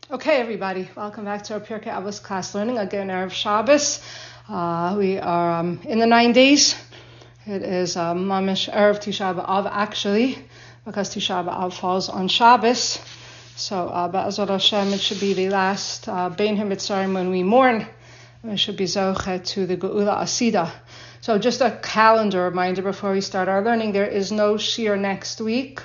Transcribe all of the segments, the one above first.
Okay, everybody, welcome back to our Pirkei Avos class learning. Again, Erev Shabbos. We are in the 9 days. It is Mamish Erev Tisha B'Av, actually, because Tisha B'Av falls on Shabbos. So, Ba'azot Hashem, it should be the last Bein HaMitzarim when we mourn. We should be Zoche to the Geula Asida. So, just a calendar reminder before we start our learning. There is no Shir next week.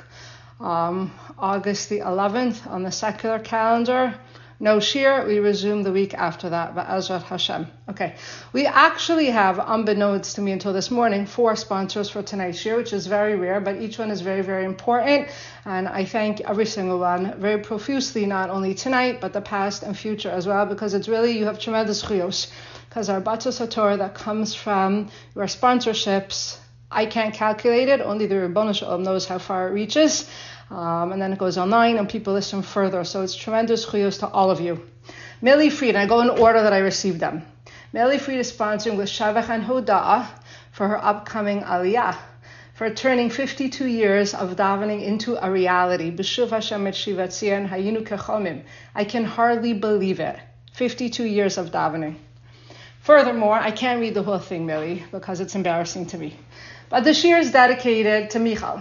August the 11th on the secular calendar. No Shir. We resume the week after that. Ba'azrat Hashem. Okay. We actually have, unbeknownst to me until this morning, 4 sponsors for tonight's Shir, which is very rare, but each one is very, very important. And I thank every single one very profusely, not only tonight, but the past and future as well, because it's really, you have tremendous chiyos. Because our Batos HaTorah that comes from your sponsorships, I can't calculate it. Only the Ribbon Shalom knows how far it reaches. And then it goes online and people listen further. So it's tremendous chiyos to all of you. Millie Fried, and I go in order that I received them. Millie Fried is sponsoring with Shavach and Hoda'ah for her upcoming Aliyah, for turning 52 years of davening into a reality. B'shuv Hashem et Shivat Zion hayinu kechomim. I can hardly believe it. 52 years of davening. Furthermore, I can't read the whole thing, Millie, because it's embarrassing to me. But the shir is dedicated to Michal.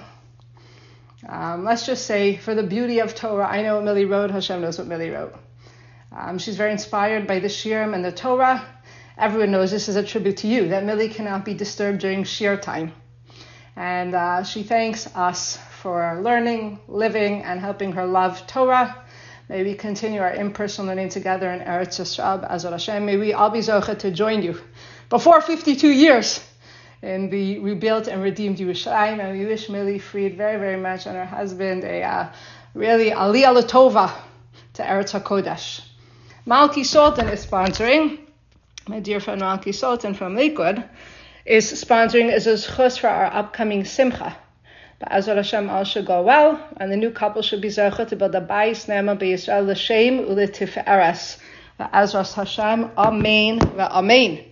Let's just say, for the beauty of Torah, I know what Millie wrote, Hashem knows what Millie wrote. She's very inspired by the shirim and the Torah. Everyone knows this is a tribute to you, that Millie cannot be disturbed during shir time. And she thanks us for learning, living, and helping her love Torah. May we continue our in-person learning together in Eretz Yisrael, B'Azrat Hashem. May we all be zoche to join you before 52 years in the rebuilt and redeemed Yerushalayim. And we wish Millie Fried very, very much and her husband a really aliyah l'tova to Eretz HaKodesh. Malki Sultan is sponsoring. My dear friend Malki Sultan from Lakewood is sponsoring as a zchus for our upcoming Simcha. Ba'azrat Hashem, all should go well, and the new couple should be zoche to build a bayis nema b'Yisrael l'shem u'letif'eres. Ba'azrat Hashem, amen v'amen.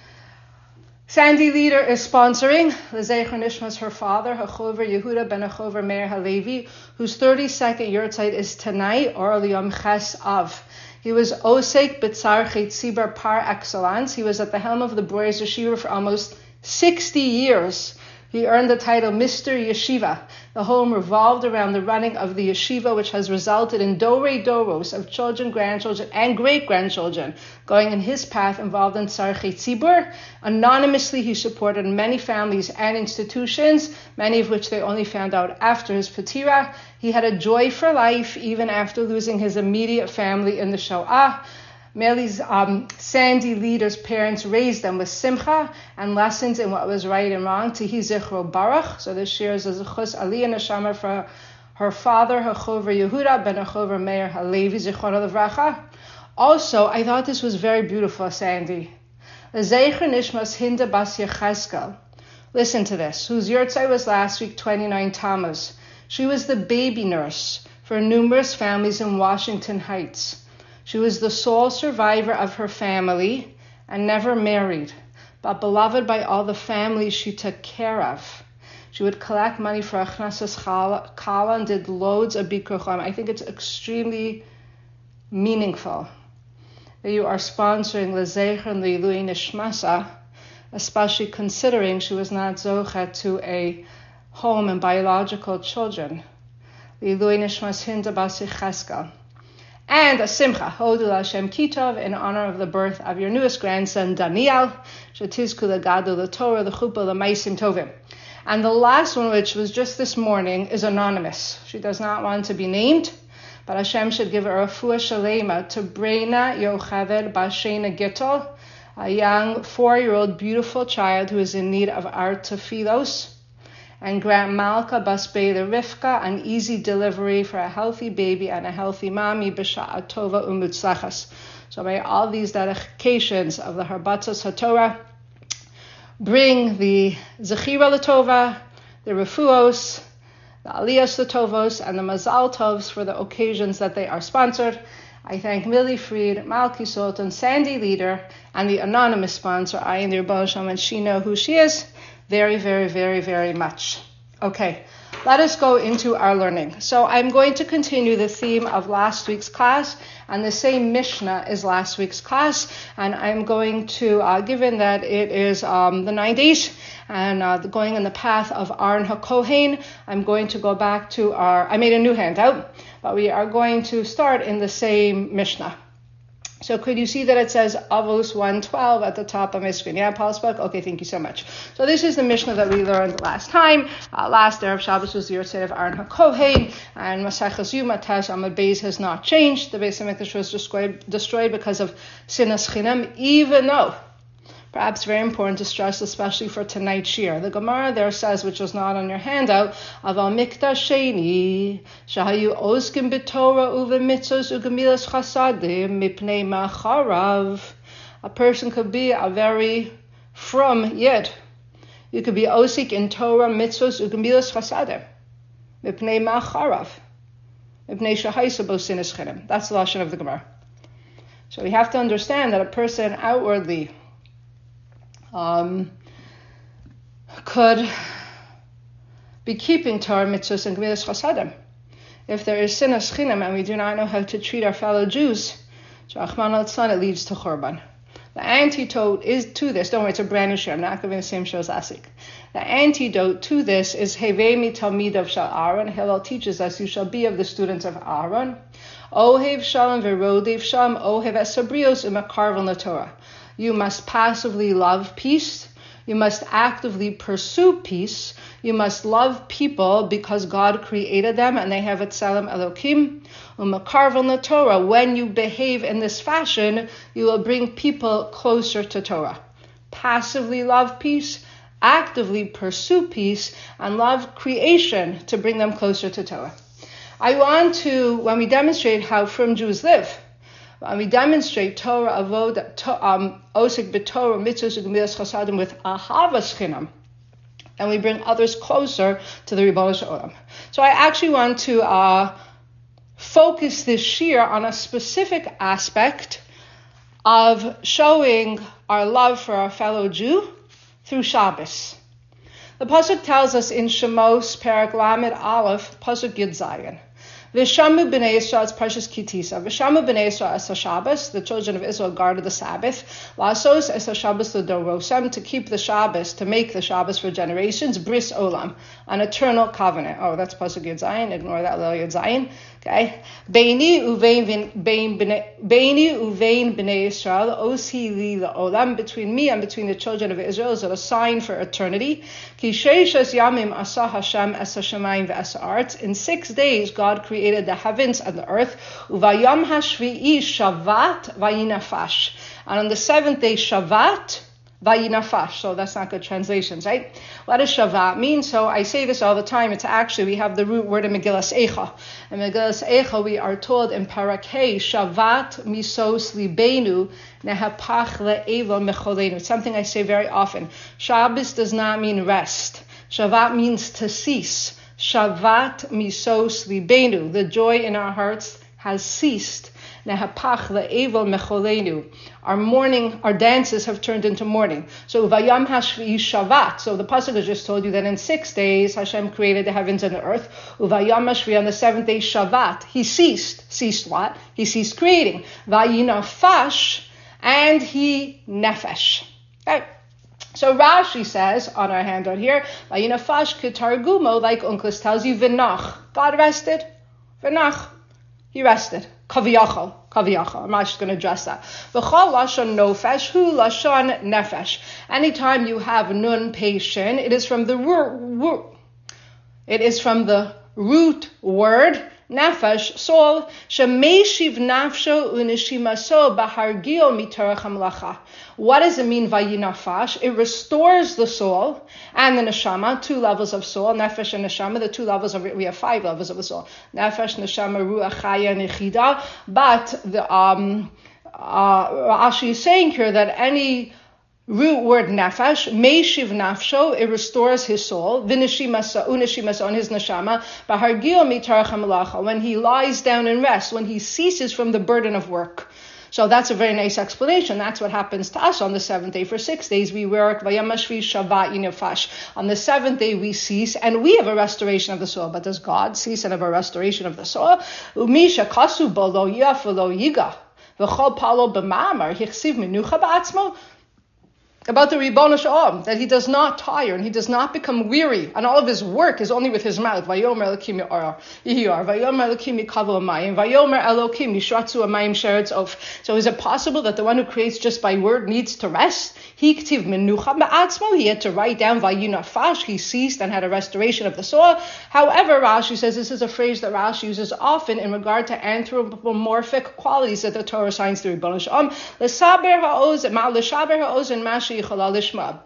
Sandy Leader is sponsoring. L'zecher nishmas her father, Hachover Yehuda ben Hachover Meir Halevi, whose 32nd yurtzeit is tonight, or Yom Ches Av. He was Osek B'tzar Tzibur par excellence. He was at the helm of the Breuers Yeshiva for almost 60 years. He earned the title Mr. Yeshiva. The home revolved around the running of the yeshiva, which has resulted in dorei doros of children, grandchildren, and great-grandchildren going in his path involved in Tzarchei Tzibur. Anonymously, he supported many families and institutions, many of which they only found out after his patira. He had a joy for life, even after losing his immediate family in the Shoah. Millie's Sandy Leader's parents raised them with simcha and lessons in what was right and wrong. Tehi zichro baruch. So this shir is a zechus aliyah neshama for her father, Hachover Yehuda ben Hachover Meir Halevi zichrono levracha. Also, I thought this was very beautiful, Sandy. L'zecher nishmas Hinda bas Yecheskel. Listen to this. Whose yurtzeit was last week, 29 Tammuz. She was the baby nurse for numerous families in Washington Heights. She was the sole survivor of her family and never married, but beloved by all the families she took care of. She would collect money for Achnasas Kala and did loads of Bikur Cholim. I think it's extremely meaningful that you are sponsoring L'zecher and L'ilui Nishmasa, especially considering she was not zocha to a home and biological children. L'ilui Nishmas Hinda bas Yecheskel. And a simcha, Hodu Hashem Kitov, in honor of the birth of your newest grandson, Daniel, Shetizku Legadu LeTorah, Lechupa Lemaisim Tovim. And the last one, which was just this morning, is anonymous. She does not want to be named, but Hashem should give her a refuah shalema to Breina Yocheved Bashena Gittel, a young 4-year-old beautiful child who is in need of our tefillos, and grant Malka Bas Beila Rivka an easy delivery for a healthy baby and a healthy mommy, B'sha'a Tova Umutzlachas. So may all these dedications of the Harbatzos HaTorah bring the Zechira L'Tova, the Refuos, the Aliyas L'Tovos, and the Mazal Tovs for the occasions that they are sponsored. I thank Millie Fried, Malki Sultan, Sandy Leader, and the anonymous sponsor, Ayin Dir Bosham, and she know who she is, very, very, very, very much. Okay, let us go into our learning. So I'm going to continue the theme of last week's class, and the same Mishnah is last week's class, and I'm going to, given that it is the 90s, and going in the path of Aaron HaKohen, I'm going to go back to I made a new handout, but we are going to start in the same Mishnah. So could you see that it says Avos 112 at the top of my screen? Yeah, Paul spoke? Okay, thank you so much. So this is the Mishnah that we learned last time. Last Erev Shabbos was the Yortzeit of Aaron HaKohen, and Maseches Yoma Tesh Amud Beis has not changed. The Beis HaMikdash was destroyed because of Sinas Chinam, even though, perhaps very important to stress, especially for tonight's shir. The Gemara there says, which was not on your handout, Aval Mikdash Sheni, Shahayu Oskim B'Torah Uve Mitzos Ugemilas Chasadim Mipnei Macharav. A person could be a very from Yid. You could be Osik in Torah Mitzos Ugemilas Chasadim Mipnei Macharav Mipnei Shahaisa Bo Sinas Chinim. That's the lashon of the Gemara. So we have to understand that a person outwardly could be keeping Torah mitzvahs and gemilas chasadim. If there is sinas chinam and we do not know how to treat our fellow Jews, so Achman al-Tzlan, it leads to churban. The antidote is to this, don't worry, it's a brand new shir, I'm not giving the same show as last week. The antidote to this is Hevemi Talmidav Shal Aaron. Hillel teaches us, you shall be of the students of Aaron. Ohev Shalom Verodev Shalom, Ohev Esabrios Umakarvel Torah. You must passively love peace. You must actively pursue peace. You must love people because God created them and they have a Tselem Elokim. Umakarvel Torah. When you behave in this fashion, you will bring people closer to Torah. Passively love peace, actively pursue peace, and love creation to bring them closer to Torah. I want to, when we demonstrate how frum Jews live, and we demonstrate Torah Avoda, Osik B'Torah, Mitzvahs Ugemilas Chasadim with Ahavas Chinam, and we bring others closer to the Ribono Shel Olam. So I actually want to focus this shir on a specific aspect of showing our love for our fellow Jew through Shabbos. The pasuk tells us in Shemos, Perek Lamed Aleph, pasuk Yud Zayin. Vishamu b'nei Yisrael, it's Parshas Kitisa. Vishamu b'nei Yisrael es Shabbos, the children of Israel guarded the Sabbath. Lasos es Shabbos l'dorosam, to keep the Shabbos, to make the Shabbos for generations. Bris olam, an eternal covenant. Oh, that's Pasuk Yud Zayin. Ignore that little Yud Zayin. Okay. Beini uvein b'nei Yisrael, osi li la'olam, between me and between the children of Israel is a sign for eternity. Ki sheishas yamim asa Hashem es hashamayim ve'es ha'aretz. In 6 days, God created the heavens and the earth. Uvayam hashvi'i shavat vayinafash. And on the 7th day, shavat vayinafash. So that's not good translations, right? What does shavat mean? So I say this all the time. It's actually, we have the root word in Megillas Eicha. In Megillas Eicha, we are told in Parak Hey, shavat misos libenu nehapach le'eva mecholenu. It's something I say very often. Shabbos does not mean rest. Shavat means to cease. Shavat misos libenu. The joy in our hearts has ceased. Nehapach le'evel mecholenu. Our mourning, our dances have turned into mourning. So vayam hashvi shavat. So the pasuk has just told you that in 6 days Hashem created the heavens and the earth. Uvayam hashvi, on the 7th day shavat. He ceased. Ceased what? He ceased creating. Vayinafash, and he nefesh. Okay. So Rashi says on our handout here, Vayinafash ketargumo, like Unclus tells you, Vinach. God rested. Vinach. He rested. Kaviyachal. I'm not just going to address that. V'chol lashon nofesh hu lashon nefesh. Anytime you have nun peshin, it is from the root word nefesh, soul, shemeshiv nafsho unishimaso bahargio mitorach hamlacha. What does it mean, vayinafash? It restores the soul and the neshama, 2 levels of soul, nefesh and neshama, the 2 levels of, we have 5 levels of the soul, nefesh, neshama, ruach, chaya, and echida. But the Rashi is saying here that any root word nefesh, meishiv nafsho, it restores his soul, unishimasa, and his neshama, bahargio mitarach hamalacha, when he lies down and rests, when he ceases from the burden of work. So that's a very nice explanation. That's what happens to us on the seventh day. For 6 days we work. On the seventh day we cease, and we have a restoration of the soul. But does God cease and have a restoration of the soul? About the Ribono Shalom, that he does not tire and he does not become weary, and all of his work is only with his mouth. Vayomer Elokim Yihiyar, Vayomer Elokim Yikavu Amayim, Vayomer Elokim Yishratzu Amayim Sheretz Of. So is it possible that the one who creates just by word needs to rest? He ktiv menucha ba'atzmo. He had to write down vayinafash. He ceased and had a restoration of the soul. However, Rashi says this is a phrase that Rashi uses often in regard to anthropomorphic qualities that the Torah assigns to Ribono Shalom. L'saber ha'oz, ma l'shaber ha'oz and mashi yichala lishma.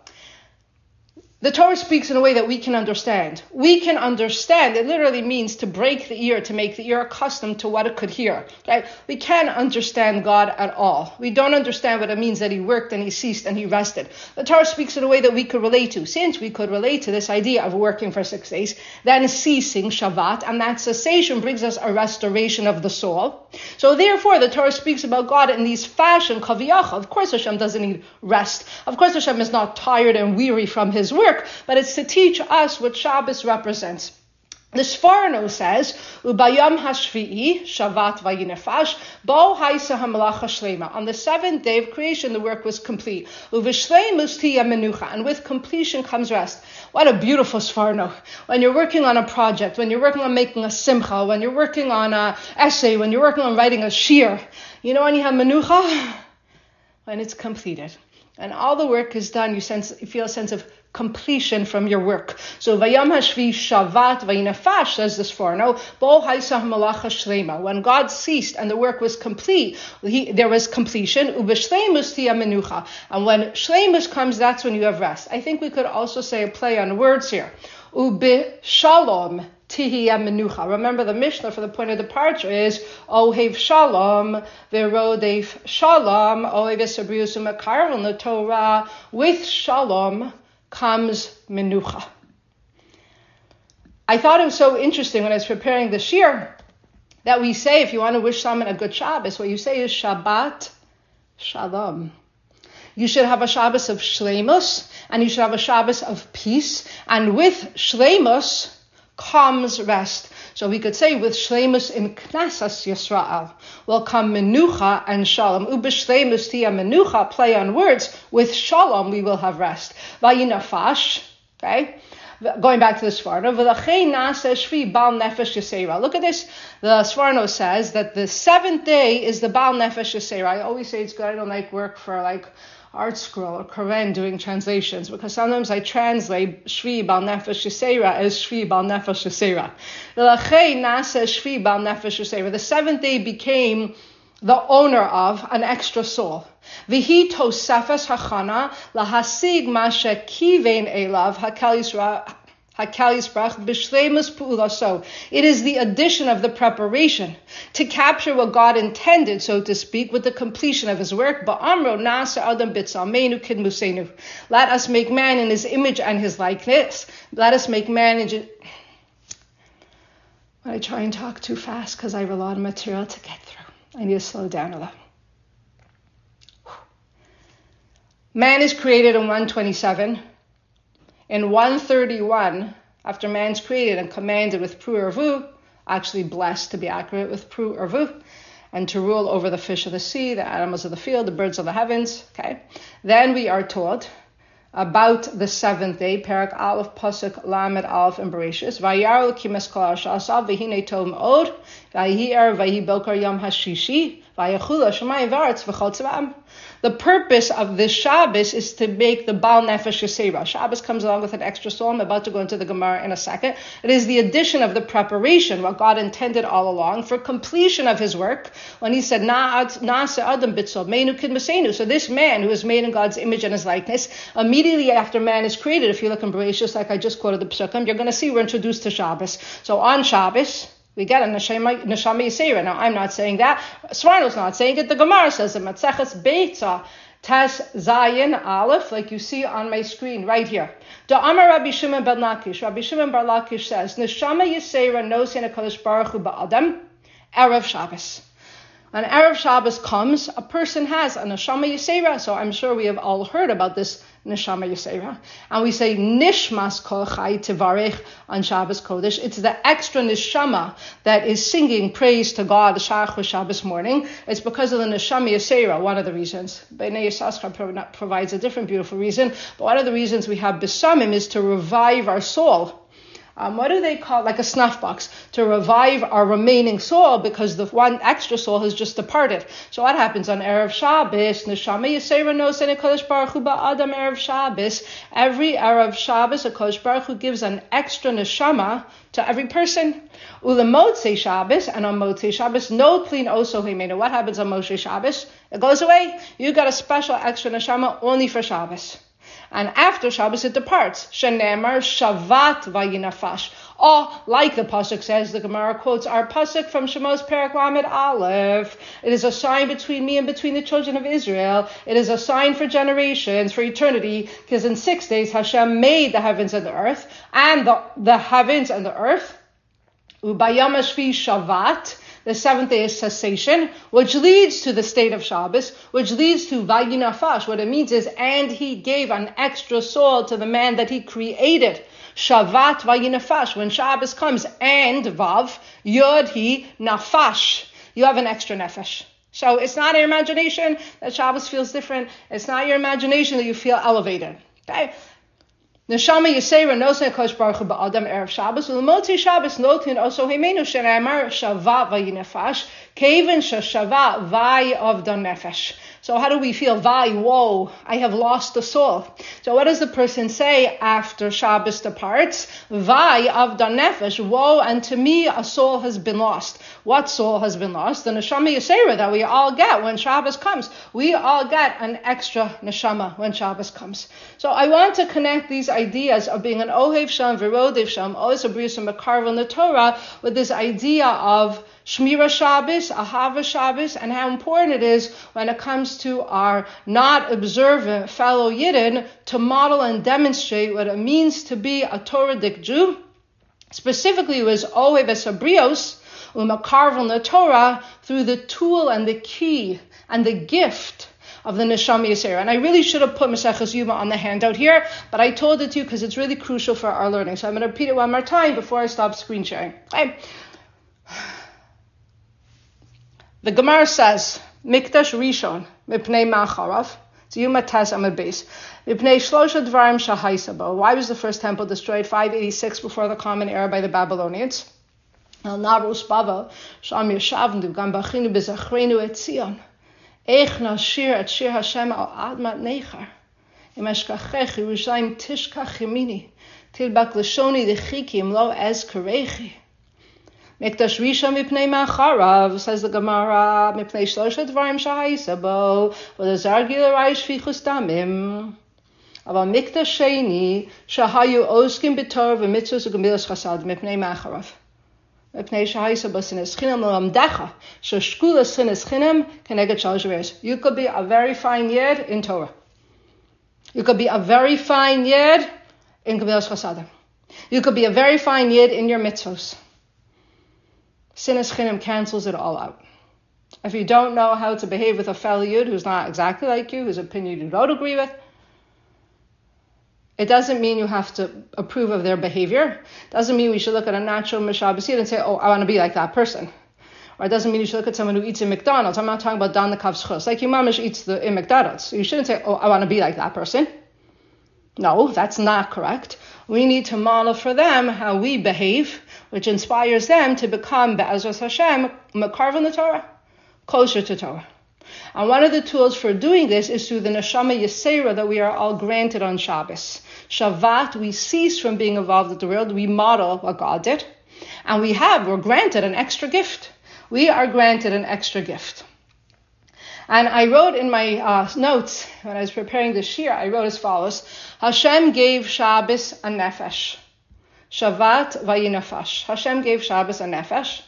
The Torah speaks in a way that we can understand. We can understand. It literally means to break the ear, to make the ear accustomed to what it could hear. Okay? We can't understand God at all. We don't understand what it means that he worked and he ceased and he rested. The Torah speaks in a way that we could relate to. Since we could relate to this idea of working for 6 days, then ceasing, Shabbat, and that cessation brings us a restoration of the soul. So therefore, the Torah speaks about God in these fashion, kaviyacha. Of course, Hashem doesn't need rest. Of course, Hashem is not tired and weary from his work. But it's to teach us what Shabbos represents. The Sforno says, Ubayam hashvi'i, Shavat vayinafash, bo haisa hamalacha shlema. On the seventh day of creation, the work was complete. Uvishleimus tiya menucha, and with completion comes rest. What a beautiful Sforno. When you're working on a project, when you're working on making a simcha, when you're working on an essay, when you're working on writing a shir, you know when you have menucha? When it's completed. And all the work is done, you feel a sense of completion from your work. So Vayam Hashvi Shavat Vayinafash, says this Sforno, Bo Haisah Malacha Shlema. When God ceased and the work was complete, there was completion. Ubeshleimus Tiya Menucha. And when Shleimus comes, that's when you have rest. I think we could also say a play on words here. Ubishalom Tihiya Menucha. Remember the Mishnah for the point of departure is Ohev Shalom, Verodev Shalom, Ohev Esabrius Umakar. In the Torah, with Shalom comes Menucha. I thought it was so interesting when I was preparing the shir that we say, if you want to wish someone a good Shabbos, what you say is Shabbat Shalom. You should have a Shabbos of Shleimus, and you should have a Shabbos of peace, and with Shleimus comes rest. So we could say with Shleimus in Knesset Yisrael will come Menucha and Shalom. Ubeshleimus tiya Menucha, play on words. With Shalom we will have rest. Vayinafash, okay? Going back to the Sforno, V'lachei nasa shvi bal nefesh yisera. Look at this. The Sforno says that the seventh day is the bal nefesh yisera. I always say it's good. I don't like work for like Art Scroll or Koren doing translations, because sometimes I translate Shvi Bal Nefesh Yisera as Shvi Bal Nefesh Yisera. L'achei nasa Shvi Bal Nefesh Yisera. The seventh day became the owner of an extra soul. V'hi tosefes hachana lahasig mashe kivein elav hakal Yisrael. So it is the addition of the preparation to capture what God intended, so to speak, with the completion of his work. Let us make man in his image and his likeness. Let us make man in... I try and talk too fast because I have a lot of material to get through. I need to slow down a little. Man is created in 127. In 131, after man's created and commanded with Pru Urvu, actually blessed to be accurate with Pru Urvu, and to rule over the fish of the sea, the animals of the field, the birds of the heavens, okay? Then we are told about the seventh day, Perak Aleph, Pasuk, Lamed Aleph, and Bereshis, Vayaru kimes kol ha'ashasav, v'hinei tov me'od, v'yihi er, v'yihi boker yom hashishi, v'yachul ha'shamayim v'aretz v'chol tzva'am. The purpose of this Shabbos is to make the Baal Nefesh Yisera. Shabbos comes along with an extra soul. I'm about to go into the Gemara in a second. It is the addition of the preparation, what God intended all along, for completion of his work. When he said, Na'ase Adam Bitzol, Meinu Kid Mesenu. So this man who is made in God's image and his likeness, immediately after man is created, if you look in Bereshis, like I just quoted the Psukim, you're going to see we're introduced to Shabbos. So on Shabbos, we get a Neshama Yisera. Now, I'm not saying that. Sforno's not saying it. The Gemara says it. Matzeches Beitza Tes Zayin Aleph, like you see on my screen right here. Da Amar Rabbi Shimon bar Lakish. Rabbi Shimon bar Lakish says, Neshama Yisera Nosein HaKadosh Baruch Hu Ba'adam Erev Shabbos. When Erev Shabbos comes, a person has a Neshama Yisera. So I'm sure we have all heard about this Neshama Yisera. And we say Nishmas Kol Chai Tivarech on Shabbos Kodesh. It's the extra Neshama that is singing praise to God the Shachar Shabbos morning. It's because of the Neshama Yisera, one of the reasons. Bnei Yissaschar provides a different beautiful reason. But one of the reasons we have Besamim is to revive our soul. What do they call it? Like a snuff box, to revive our remaining soul because the one extra soul has just departed. So what happens on Erev Shabbos? Neshama Yisera Nosen HaKadosh Baruch Hu Ba'adam Erev Shabbos. Every Erev Shabbos, HaKadosh Baruch Hu gives an extra neshama to every person. Ulemotzei Shabbos, and on Motzei Shabbos, no clean oso himenu. What happens on Moshe Shabbos? It goes away. You got a special extra neshama only for Shabbos. And after Shabbos it departs. Shenemar Shavat Vayinafash. Or, like the pasuk says, the Gemara quotes our pasuk from Shemos Perek Lamed Aleph. It is a sign between me and between the children of Israel. It is a sign for generations, for eternity, because in 6 days Hashem made the heavens and the earth, and the heavens and the earth. Ubayam Hashvi Shavat. The 7th day is cessation, which leads to the state of Shabbos, which leads to Vayinafash. What it means is, and he gave an extra soul to the man that he created. Shavat Vayinafash. When Shabbos comes, and Vav, Yod Hi Nafash. You have an extra nefesh. So it's not your imagination that Shabbos feels different. It's not your imagination that you feel elevated. Okay? Neshama Yisera Nosen HaKadosh Baruch Hu Ba'adam Erev Shabbos U'Lemotzi Shabbos Notin Oso Himenu Shene'amar Shava Vayinafash Kevin Sheshava Vay of the Nefesh. So how do we feel? Vay, whoa, I have lost the soul. So what does the person say after Shabbos departs? Vay of the Nefesh, woe, and to me a soul has been lost. What soul has been lost? The Neshama Yisera that we all get when Shabbos comes. We all get an extra Neshama when Shabbos comes. So I want to connect these ideas of being an Ohev Sham, Virodev Sham, Ois Abrius and Makarvel in the Torah with this idea of Shmira Shabbos, Ahava Shabbos, and how important it is when it comes to our not observant fellow Yidden to model and demonstrate what it means to be a Torah-dik Jew. Specifically, it was Ohev Esabrios, Umakarvel in the Torah, through the tool and the key and the gift of the Neshama Yisera. And I really should have put Maseches Yuma on the handout here, but I told it to you because it's really crucial for our learning. So I'm going to repeat it one more time before I stop screen sharing. Okay. The Gemara says, Mikdash Rishon, Mipnei Macharav, Ziyuma Tez Amud Beis, Mipnei Shlosha Dvarim Shahaisabo. Why was the first temple destroyed? 586 before the Common Era by the Babylonians. El Narus Bavel, Sham Yeshavnu, Gam Bachinu B'Zachrenu Et Zion. Eich Nashir Et Shir Hashem Al Admat Nechar. Im Eshkachech Yerushalayim Tishkach Yemini. Tilbak Lashoni Dechikim Lo Ez Karechi. Mikdash Rishon Mipnei Macharav, says the Gemara, Mipnei Shlosha Dvarim Shahaisabo, V'Lazar Gilarai Shvichus Damim. Aval Mikdash Sheni, Shahayu Oskim B'Torah V'Mitzvos U'Gemilas Chasad, Mipnei Macharav. Mipnei Shahaisabo Sinas Chinam L'Lamdecha, Shashkula Sinas Chinam, Keneged Shalosh Averos. You could be a very fine Yid in Torah. You could be a very fine Yid in Gemilas Chasad. You could be a very fine Yid in your mitzvos. Sinas Chinam cancels it all out. If you don't know how to behave with a fellow Yid who's not exactly like you, whose opinion you don't agree with, it doesn't mean you have to approve of their behavior. It doesn't mean we should look at a natural Mishabas Yid and say, oh, I want to be like that person. Or it doesn't mean you should look at someone who eats in McDonald's. I'm not talking about Dan the Kav's Chus. Like your mamish eats in McDonald's. So you shouldn't say, oh, I want to be like that person. No, that's not correct. We need to model for them how we behave, which inspires them to become, Be'ezras Hashem, Makarv in the Torah, closer to Torah. And one of the tools for doing this is through the Neshama Yisera that we are all granted on Shabbos. Shavat, we cease from being involved with the world. We model what God did. And we're granted an extra gift. We are granted an extra gift. And I wrote in my notes, when I was preparing this shir, I wrote as follows: Hashem gave Shabbos a nefesh. Shavat vayinafash. Hashem gave Shabbos a nefesh.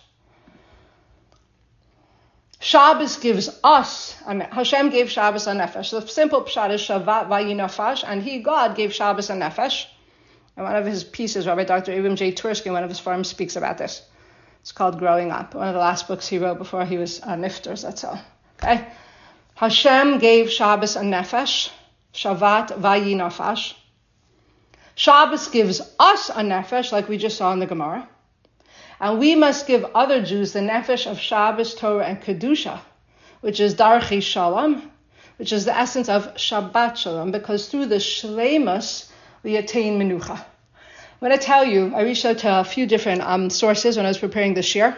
Shabbos gives us, Hashem gave Shabbos a nefesh. The simple pshat is Shavat vayinafash, and God, gave Shabbos a nefesh. And one of his pieces, Rabbi Dr. Abram J. Tursky, one of his farms, speaks about this. It's called Growing Up, one of the last books he wrote before he was nifter, that's all. Okay? Hashem gave Shabbos a nefesh, Shavat vayi nafash. Shabbos gives us a nefesh, like we just saw in the Gemara. And we must give other Jews the nefesh of Shabbos, Torah, and Kedusha, which is Darchei Shalom, which is the essence of Shabbat Shalom, because through the Shleimus, we attain Menucha. I'm going to tell you, I reached out to a few different sources when I was preparing this year.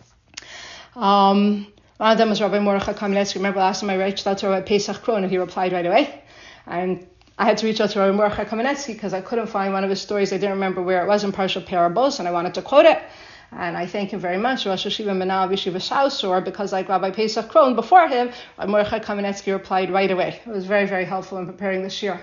One of them was Rabbi Mordechai Kamenetsky. Remember last time I reached out to Rabbi Pesach Krohn, and he replied right away. And I had to reach out to Rabbi Mordechai Kamenetsky because I couldn't find one of his stories. I didn't remember where it was in Parsha Parables, and I wanted to quote it. And I thank him very much, Rosh Hashiva Menal B'Yeshiva Shausor, because like Rabbi Pesach Krohn before him, Rabbi Mordechai Kamenetsky replied right away. It was very, very helpful in preparing this year.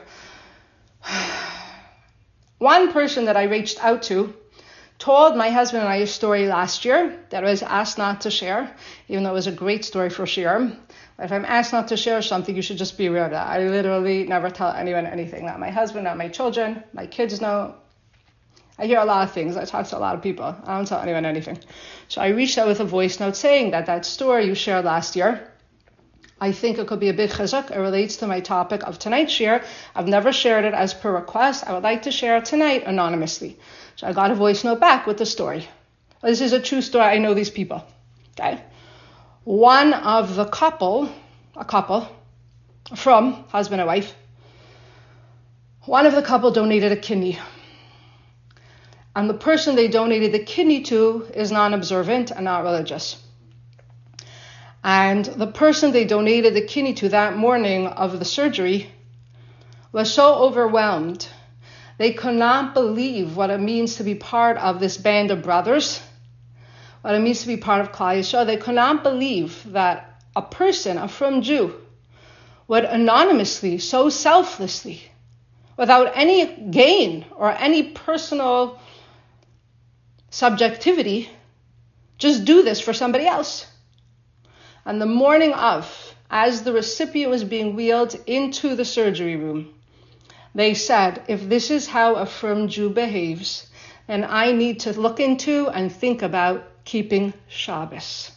One person that I reached out to told my husband and I a story last year that I was asked not to share, even though it was a great story for Shir. If I'm asked not to share something, you should just be aware of that. I literally never tell anyone anything. Not my husband, not my children. My kids know. I hear a lot of things. I talk to a lot of people. I don't tell anyone anything. So I reached out with a voice note saying that story you shared last year, I think it could be a big chizuk. It relates to my topic of tonight's share. I've never shared it as per request. I would like to share it tonight anonymously. So I got a voice note back with the story. This is a true story. I know these people. Okay. One of the couple, a couple from husband and wife, one of the couple donated a kidney. And the person they donated the kidney to is non-observant and not religious. And the person they donated the kidney to that morning of the surgery was so overwhelmed. They could not believe what it means to be part of this band of brothers, what it means to be part of Klal Yisrael. They could not believe that a person, a frum Jew, would anonymously, so selflessly, without any gain or any personal subjectivity, just do this for somebody else. And the morning of, as the recipient was being wheeled into the surgery room, they said, if this is how a frum Jew behaves, then I need to look into and think about keeping Shabbos.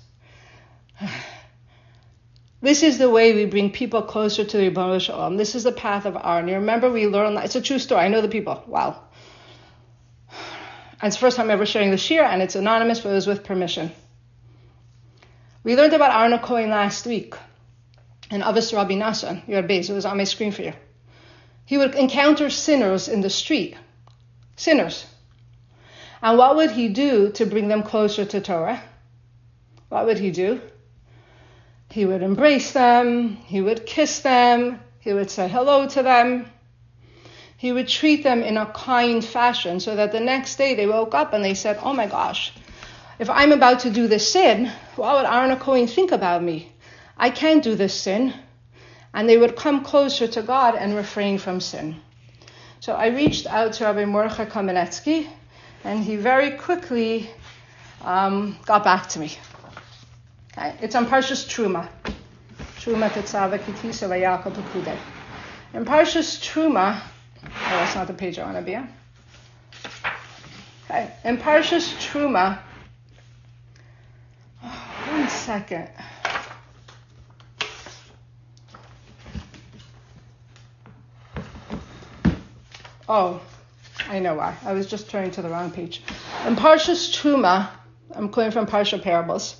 This is the way we bring people closer to the Ribono Shel Olam. This is the path of Aaron. You remember we learned, it's a true story. I know the people. Wow. And it's the first time ever sharing the shir, and it's anonymous, but it was with permission. We learned about Aaron Cohen last week in Avos Rabbi Nassan. Your base, it was on my screen for you. He would encounter sinners in the street. Sinners. And what would he do to bring them closer to Torah? What would he do? He would embrace them. He would kiss them. He would say hello to them. He would treat them in a kind fashion so that the next day they woke up and they said, oh my gosh, if I'm about to do this sin, what would Aaron Cohen think about me? I can't do this sin. And they would come closer to God and refrain from sin. So I reached out to Rabbi Mordechai Kamenetsky, and he very quickly got back to me. Okay. It's on Parshas Truma. Truma Tetzaveh Kitisa Vayakal Pekudei. In Parshas Truma, that's not the page I want to be on. Okay. In Parshas Truma, one second. Oh, I know why. I was just turning to the wrong page. In Parshas Truma, I'm quoting from Parsha Parables,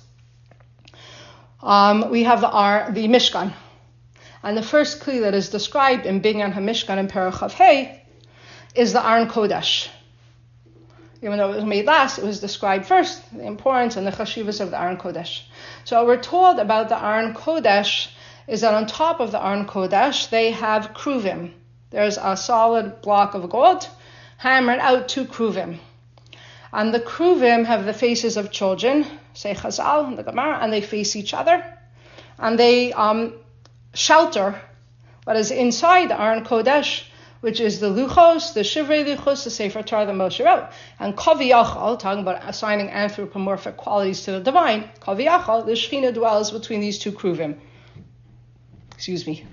we have the Mishkan. And the first kli that is described in Binyan HaMishkan in Perach Chav Hey is the Aron Kodesh. Even though it was made last, it was described first, the importance and the chashivas of the Aron Kodesh. So what we're told about the Aron Kodesh is that on top of the Aron Kodesh, they have kruvim. There's a solid block of gold, hammered out 2 kruvim. And the kruvim have the faces of children, say Chazal, the Gemara, and they face each other. And they shelter what is inside the Aron Kodesh, which is the Luchos, the Shivrei Luchos, the Sefer Torah that Moshe wrote. And Kaviyachal, talking about assigning anthropomorphic qualities to the divine, Kaviyachal, the Shekhinah dwells between these 2 kruvim. Excuse me.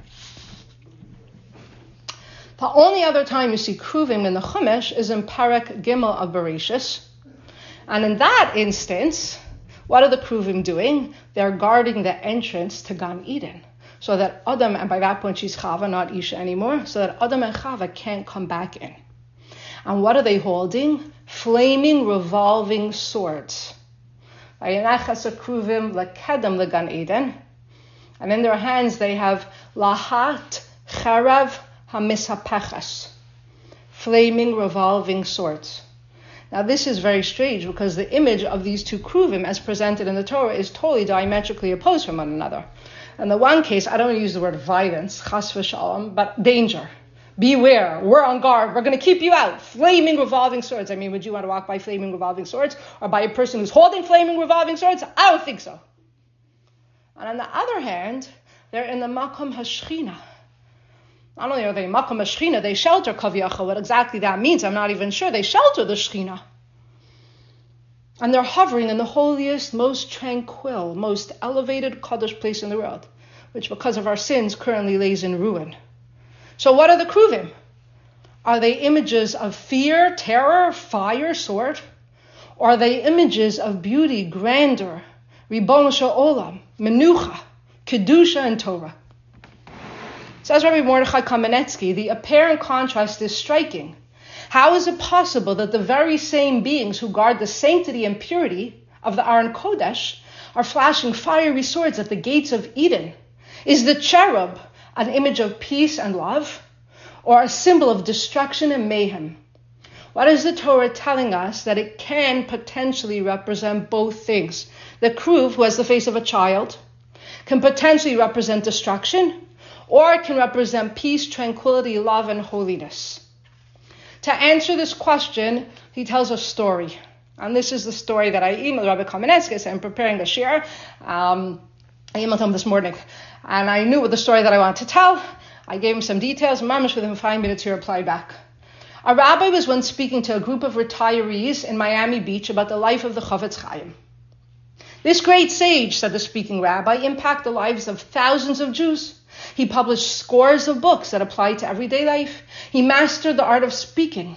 The only other time you see kruvim in the Chumash is in Parak Gimel of Bereshis. And in that instance, what are the Kruvim doing? They're guarding the entrance to Gan Eden. So that Adam, and by that point she's Chava, not Isha anymore, so that Adam and Chava can't come back in. And what are they holding? Flaming, revolving swords. Vayenachas Kruvim lekedem legan Eden. And in their hands they have lahat charav hamisapechas. Flaming, revolving swords. Now this is very strange because the image of these two Kruvim as presented in the Torah is totally diametrically opposed from one another. In the one case, I don't use the word violence, chas v'shalom, but danger. Beware, we're on guard, we're going to keep you out. Flaming revolving swords. I mean, would you want to walk by flaming revolving swords or by a person who's holding flaming revolving swords? I don't think so. And on the other hand, they're in the Makom HaShechina. Not only are they Makom HaShechina, they shelter Kaviyachal. What exactly that means, I'm not even sure. They shelter the Shechina. And they're hovering in the holiest, most tranquil, most elevated Kaddish place in the world, which because of our sins currently lays in ruin. So what are the Kruvim? Are they images of fear, terror, fire, sword? Or are they images of beauty, grandeur, Ribono Shel Olam, Menucha, Kedusha, and Torah? Says Rabbi Mordechai Kamenetsky, the apparent contrast is striking. How is it possible that the very same beings who guard the sanctity and purity of the Aron Kodesh are flashing fiery swords at the gates of Eden? Is the cherub an image of peace and love, or a symbol of destruction and mayhem? What is the Torah telling us? That it can potentially represent both things. The Kruv, who has the face of a child, can potentially represent destruction, or it can represent peace, tranquility, love, and holiness. To answer this question, he tells a story. And this is the story that I emailed Rabbi Kamenetsky. I'm preparing the shir. I emailed him this morning. And I knew the story that I wanted to tell. I gave him some details. Mamish, within 5 minutes, he replied back. A rabbi was once speaking to a group of retirees in Miami Beach about the life of the Chofetz Chaim. This great sage, said the speaking rabbi, impacted the lives of thousands of Jews. He published scores of books that apply to everyday life. He mastered the art of speaking.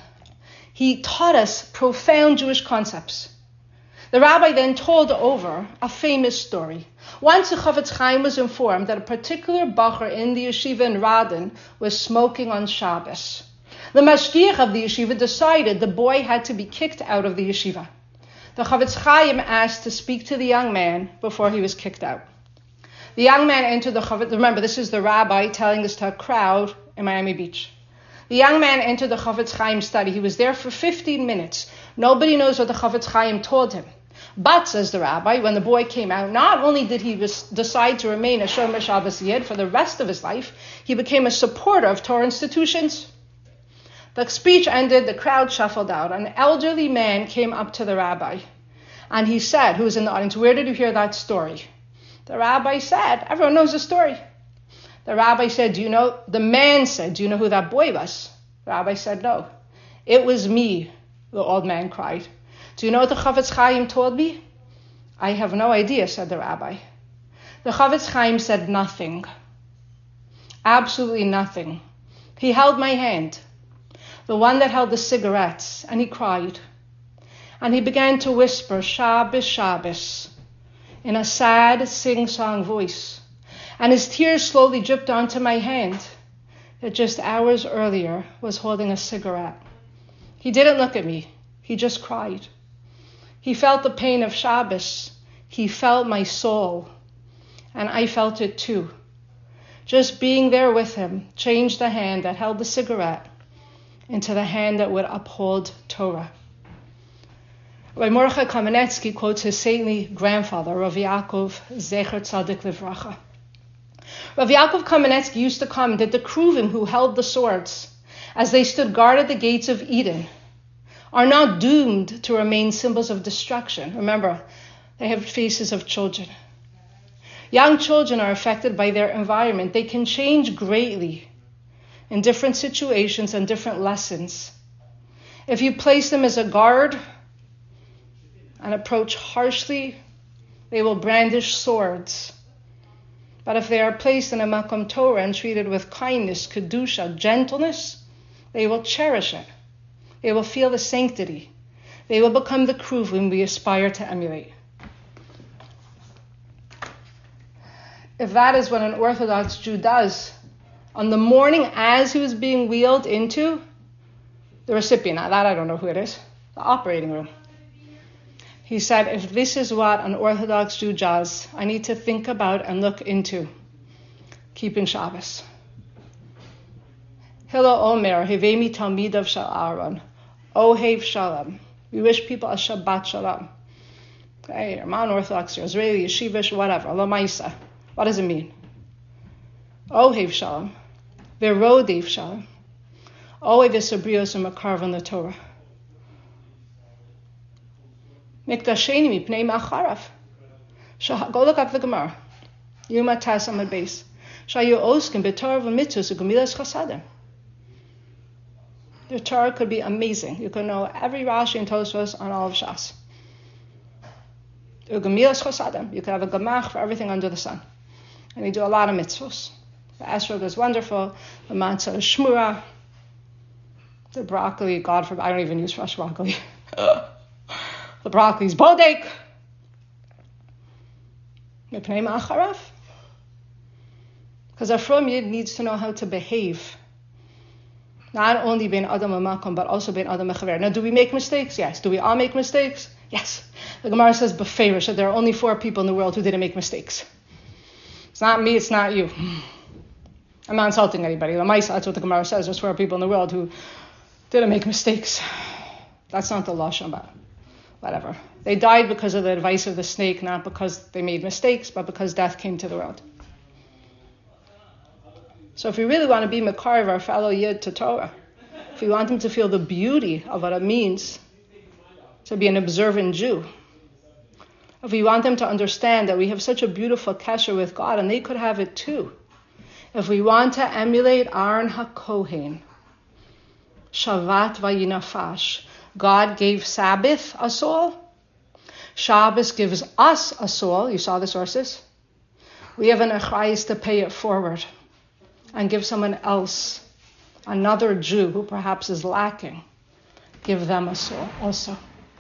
He taught us profound Jewish concepts. The rabbi then told over a famous story. Once the Chofetz Chaim was informed that a particular bacher in the yeshiva in Radin was smoking on Shabbos. The mashgiach of the yeshiva decided the boy had to be kicked out of the yeshiva. The Chofetz Chaim asked to speak to the young man before he was kicked out. The young man entered the Chofetz. Remember, this is the rabbi telling this to a crowd in Miami Beach. The young man entered the Chofetz Chaim study. He was there for 15 minutes. Nobody knows what the Chofetz Chaim told him. But, says the rabbi, when the boy came out, not only did he decide to remain a Shomer Shabbos Yid for the rest of his life, he became a supporter of Torah institutions. The speech ended, the crowd shuffled out. An elderly man came up to the rabbi, and he said, who was in the audience, "Where did you hear that story?" The rabbi said, "Everyone knows the story." The rabbi said, the man said, "Do you know who that boy was?" The rabbi said, "No." "It was me," the old man cried. "Do you know what the Chofetz Chaim told me?" "I have no idea," said the rabbi. The Chofetz Chaim said nothing. Absolutely nothing. He held my hand, the one that held the cigarettes, and he cried. And he began to whisper, "Shabbos, Shabbos," in a sad sing-song voice. And his tears slowly dripped onto my hand that just hours earlier was holding a cigarette. He didn't look at me. He just cried. He felt the pain of Shabbos. He felt my soul. And I felt it too. Just being there with him changed the hand that held the cigarette into the hand that would uphold Torah. Rabbi Mordechai Kamenetsky quotes his saintly grandfather, Rav Yaakov Zecher Tzadik Livracha. Rav Yaakov Kamenetsky used to comment that the Kruvim who held the swords, as they stood guard at the gates of Eden, are not doomed to remain symbols of destruction. Remember, they have faces of children. Young children are affected by their environment. They can change greatly in different situations and different lessons. If you place them as a guard and approach harshly, they will brandish swords. But if they are placed in a Makom Torah and treated with kindness, kedusha, gentleness, they will cherish it. They will feel the sanctity. They will become the kruvim we aspire to emulate. If that is what an Orthodox Jew does, on the morning as he was being wheeled into the recipient, now that I don't know who it is, the operating room, he said, if this is what an Orthodox Jew does, I need to think about and look into keeping Shabbos. Hillel Omer, Hivemi Talmidav Shal Aaron, Ohev Shalom. We wish people a Shabbat Shalom. Okay, you're non-Orthodox, you're Israeli, Yeshivish, whatever, Lo Maisa. What does it mean? Ohev Shalom, Verodev Shalom, Ohev Esabrios and Makarvan the Torah. Mikdasheni mipnei ma'acharav. Go look up the Gemara. Yuma Tas Amud Beis. Shayu oskim b'Torah v'mitzvos u'gemilas chasadim. The Torah could be amazing. You could know every Rashi and Tosfos on all of Shas. Ugemilas chasadim. You could have a gemach for everything under the sun. And they do a lot of mitzvos. The esrog is wonderful. The matzah is shmura. The broccoli, God forbid, I don't even use fresh broccoli. The broccoli is bodek. Mipnei ma'acharav. Because a from Yid needs to know how to behave. Not only bein Adam Makom, but also bein Adam Mechaver. Now, do we make mistakes? Yes. Do we all make mistakes? Yes. The Gemara says, beferish, that there are only 4 people in the world who didn't make mistakes. It's not me, it's not you. I'm not insulting anybody. That's what the Gemara says. There's 4 people in the world who didn't make mistakes. That's not the Lashon, but whatever. They died because of the advice of the snake, not because they made mistakes, but because death came to the world. So if we really want to be Makariv, our fellow Yid, to Torah, if we want him to feel the beauty of what it means to be an observant Jew, if we want them to understand that we have such a beautiful kesher with God, and they could have it too, if we want to emulate Aaron HaKohen, Shavat Vayinafash, God gave Sabbath a soul, Shabbos gives us a soul, you saw the sources, we have an achrayus to pay it forward and give someone else, another Jew who perhaps is lacking, give them a soul also.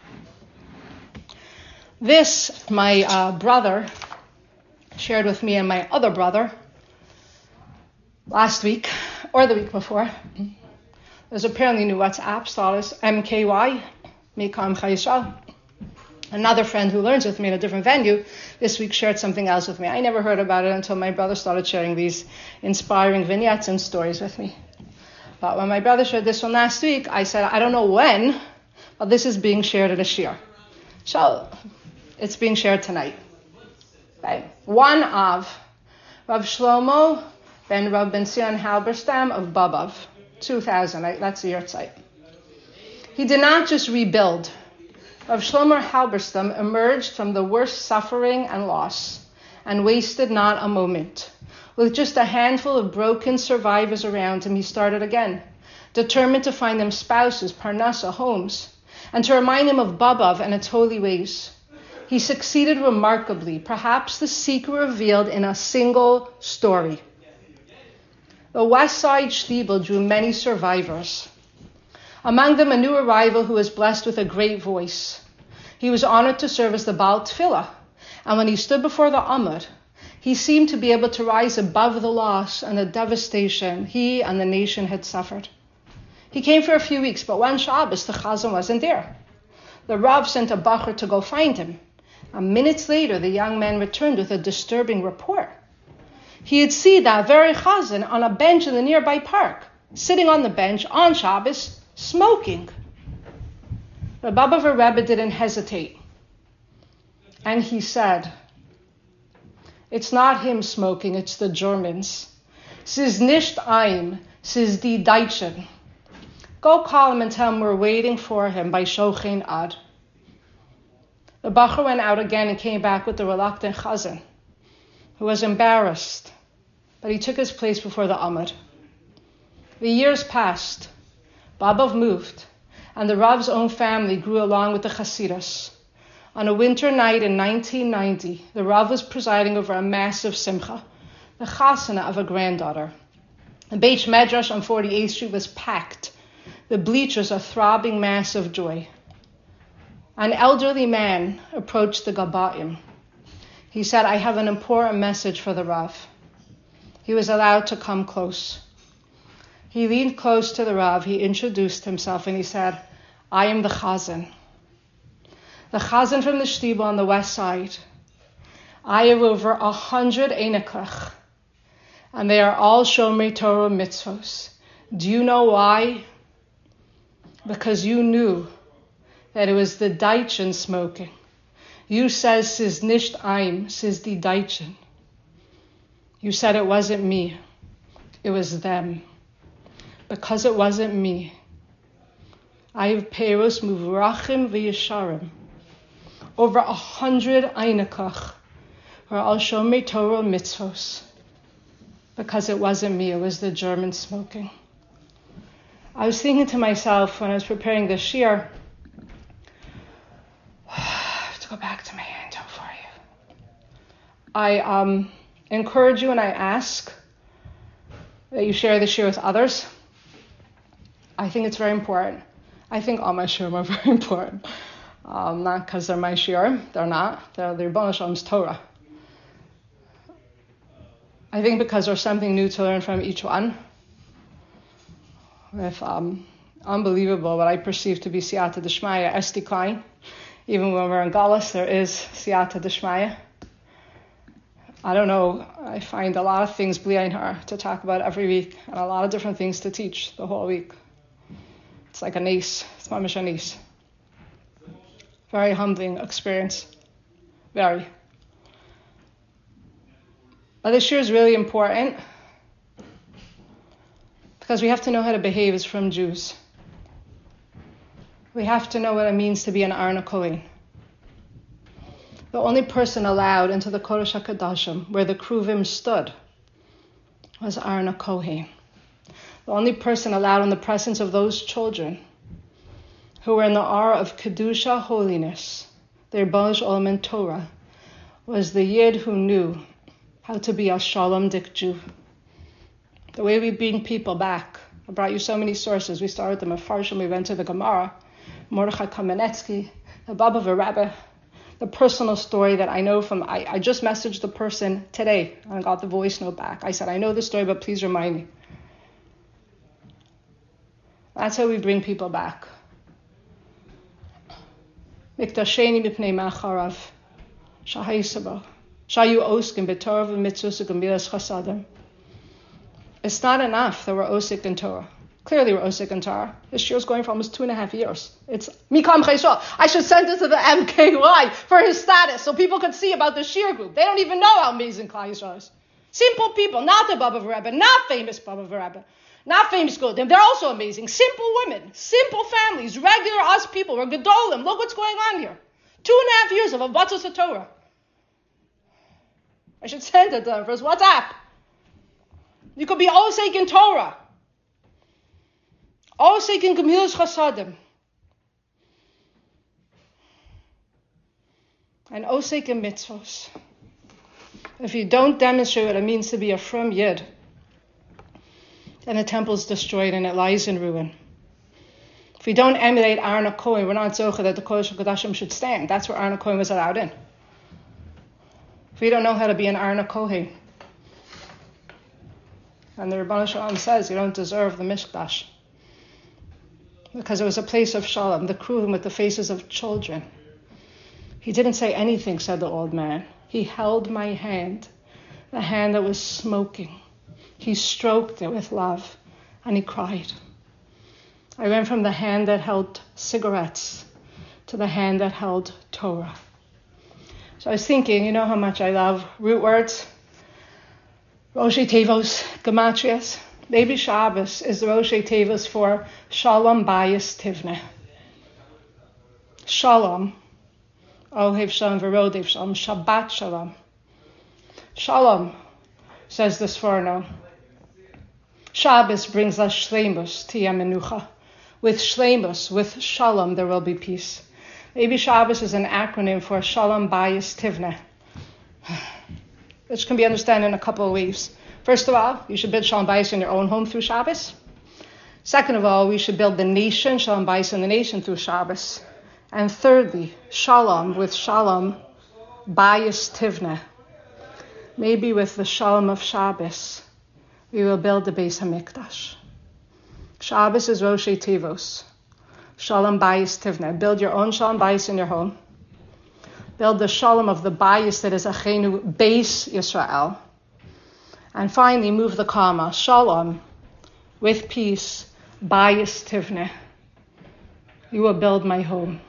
This, my brother shared with me and my other brother last week, or the week before. There's apparently new WhatsApp status, MKY, Mekam Chayishal. Another friend who learns with me in a different venue this week shared something else with me. I never heard about it until my brother started sharing these inspiring vignettes and stories with me. But when my brother shared this one last week, I said, I don't know when, but this is being shared at a shir. So, it's being shared tonight. Okay. One of Rav Shlomo ben Rav Ben Sion Halberstam of Babov, 2000, that's the yahrzeit. He did not just rebuild. Rav Shlomo Halberstam emerged from the worst suffering and loss and wasted not a moment. With just a handful of broken survivors around him, he started again, determined to find them spouses, parnasa, homes, and to remind them of Babov and its holy ways. He succeeded remarkably, perhaps the secret revealed in a single story. The West Side Shtibel drew many survivors. Among them, a new arrival who was blessed with a great voice. He was honored to serve as the Baal Tefillah, and when he stood before the Amud, he seemed to be able to rise above the loss and the devastation he and the nation had suffered. He came for a few weeks, but one Shabbos, the Chazan wasn't there. The Rav sent a Bachar to go find him. And minutes later, the young man returned with a disturbing report. He had seen that very Chazan on a bench in the nearby park, sitting on the bench on Shabbos, smoking. The Babavur Rebbe didn't hesitate. And he said, it's not him smoking, it's the Germans. Siz nicht ein, siz die Deutschen. Go call him and tell him we're waiting for him by Shochein Ad. The Bachar went out again and came back with the reluctant Chazan, who was embarrassed, but he took his place before the Amud. The years passed. Babov moved, and the Rav's own family grew along with the Hasidus. On a winter night in 1990, the Rav was presiding over a massive simcha, the chasana of a granddaughter. The Beit Medrash on 48th Street was packed, the bleachers a throbbing mass of joy. An elderly man approached the Gabaim. He said, I have an important message for the Rav. He was allowed to come close. He leaned close to the Rav, he introduced himself, and he said, I am the Chazan. The Chazan from the Shtibel on the west side. I have over 100 Einekach, and they are all Shomrei Torah mitzvos. Do you know why? Because you knew that it was the Daichen smoking. You said, "Siz nicht ein, siz die Daichen." You said it wasn't me, it was them. Because it wasn't me, I have Peros Muvrachim v'Yesharim. Over 100 Einekach are all Shomrei Torah mitzvos. Because it wasn't me, it was the German smoking. I was thinking to myself when I was preparing this shir, I have to go back to my hand for you. I encourage you and I ask that you share the shir with others. I think it's very important. I think all my shirim are very important. Not because they're my shirim, they're not. They're the Rebbeinu Shalom's Torah. I think because there's something new to learn from each one. With unbelievable, what I perceive to be Siyata D'Shmaya, Esti Klein. Even when we're in Galus, there is Siyata D'Shmaya. I don't know, I find a lot of things B'li Har to talk about every week, and a lot of different things to teach the whole week. It's like a nace, it's mamish a nace. Very humbling experience, very. But this year is really important, because we have to know how to behave as from Jews. We have to know what it means to be an Arna Kohen. The only person allowed into the Kodesh HaKadoshim, where the Kruvim stood, was Arna Kohen. The only person allowed in the presence of those children who were in the aura of Kedusha, holiness, their Rebbeinu Shalom and Torah, was the Yid who knew how to be a Shalomdik Jew. The way we bring people back. I brought you so many sources. We started the Mefarshim, we went to the Gemara, Mordechai Kamenetsky, the Baba Rebbe, the personal story that I know from, I just messaged the person today and I got the voice note back. I said, I know the story, but please remind me. That's how we bring people back. Miktasheni mipnei macharav, shahayisabo, shayu oskim b'torah v'mitzvos u'gemilas chasadim. It's not enough that we're osik in Torah. Clearly we're osik in Torah. This year is going for almost 2.5 years. It's Mikam Chayshal. I should send it to the MKY for his status so people could see about the shir group. They don't even know how amazing Klal Yisrael is. Simple people, not the Baba Rebbe, not famous Baba Rebbe, not famous Godim. They're also amazing. Simple women, simple families, regular us people. We're Gedolim. Look what's going on here. 2.5 years of Avatzos Torah. I should send it to them for his WhatsApp. You could be Osek in Torah. Osek in Gemilas Chasadim. And Osek in mitzvos. If you don't demonstrate what it means to be a frum Yid, then the temple is destroyed and it lies in ruin. If we don't emulate Aaron HaKohen, we're not zocha that the Kodesh HaKodashim should stand. That's where Aaron HaKohen was allowed in. If we don't know how to be an Aaron HaKohen, and the Rebbeinu Shalom says you don't deserve the Mishkash, because it was a place of Shalom, the Kruvim with the faces of children. He didn't say anything, said the old man. He held my hand, the hand that was smoking. He stroked it with love, and he cried. I went from the hand that held cigarettes to the hand that held Torah. So I was thinking, you know how much I love root words? Roshei Tevos, Gematrias. Maybe Shabbos is the Roshei Tevos for Shalom Bayis Tivneh. Shalom. Ohev Shalom V'rodev Shalom. Shabbat Shalom. Shalom, says the Sforno. Shabbos brings us Shleimus, Tia Menucha. With Shleimus, with Shalom, there will be peace. Maybe Shabbos is an acronym for Shalom Bayis Tivneh, which can be understood in a couple of ways. First of all, you should build Shalom Bayis in your own home through Shabbos. Second of all, we should build the nation, Shalom Bayis in the nation through Shabbos. And thirdly, shalom, with shalom, bayis tivneh. Maybe with the shalom of Shabbos, we will build the Beis HaMikdash. Shabbos is Rosh Tevos. Shalom bayis tivneh. Build your own shalom bayis in your home. Build the shalom of the bayis that is Achenu Beis Yisrael. And finally, move the comma. Shalom, with peace, bayis tivneh. You will build my home.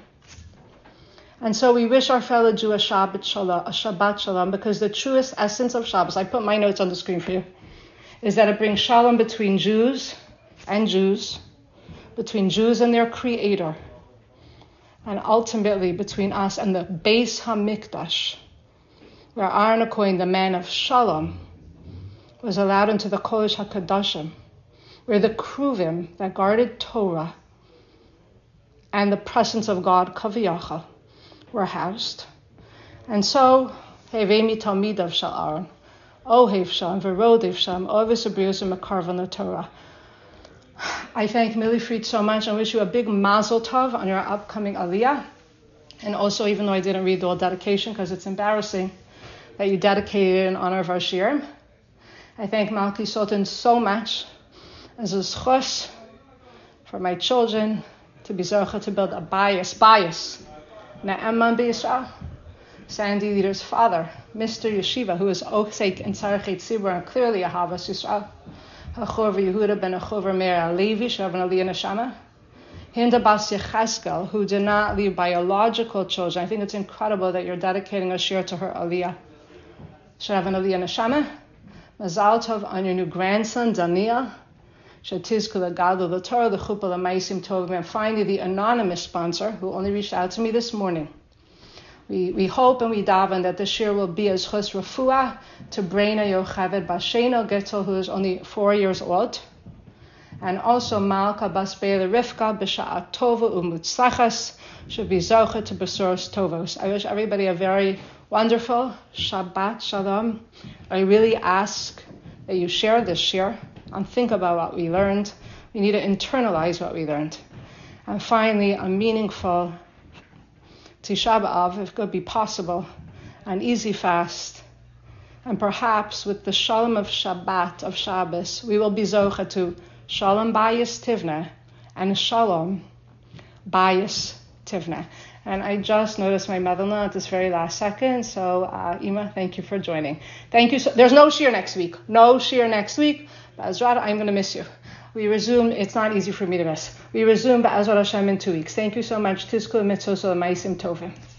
And so we wish our fellow Jew a Shabbat Shalom, because the truest essence of Shabbos, I put my notes on the screen for you, is that it brings shalom between Jews and Jews, between Jews and their Creator, and ultimately between us and the Beis HaMikdash, where Aaron HaKohen, the man of Shalom, was allowed into the Kodesh HaKadoshim, where the Kruvim that guarded Torah and the presence of God, Kaviyachal, were housed. And so, Hevemi Talmidav Shal Aaron, Ohev Sham, Verodev Sham, Ovis Abrios Makarvan Torah. I thank Millie Fried so much and wish you a big mazel tov on your upcoming Aliyah. And also, even though I didn't read the whole dedication because it's embarrassing that you dedicated it in honor of our shirim, I thank Malki Sultan so much as a zchus for my children to be zocha to build a bias. Na'eman b'Yisrael. Sandy Leader's father, Mr. Yeshiva, who is Osek and Tzarech Tzibur, and clearly a Havas Yisrael. Hachor Yehuda ben Achor Meir Alevi, Shavan Aliyah Neshama. Hinda Bas Yecheskel, who did not leave biological children. I think it's incredible that you're dedicating a shir to her Aliyah. Shavan Aliyah Neshama. Mazal Tov on your new grandson, Daniel. Shatizku Lagadu L'Torah L'Chupa L'Maisim Tovim. And finally, the anonymous sponsor, who only reached out to me this morning. We hope and we daven that this year will be as chus refuah to Breina Yocheved Basheno Gittel, who is only 4 years old, and also Malka Basbeila Rivka B'Sha'at Tova Umutzachas should be zocha to Besoros Tovos. I wish everybody a very wonderful Shabbat Shalom. I really ask that you share this year and think about what we learned. We need to internalize what we learned. And finally, a meaningful Tisha B'Av, if it could be possible, an easy fast. And perhaps with the Shalom of Shabbat, of Shabbos, we will be zocha to Shalom Bayis Tivneh and Shalom Bayis Tivneh. And I just noticed my mother-in-law at this very last second, so Ima, thank you for joining. Thank you. There's no shir next week. No shir next week. Ba'ezrat, I'm going to miss you. We resume. It's not easy for me to miss. We resume Ba'ezrat Hashem in 2 weeks. Thank you so much. Tizku mitzvos u'maisim tovim.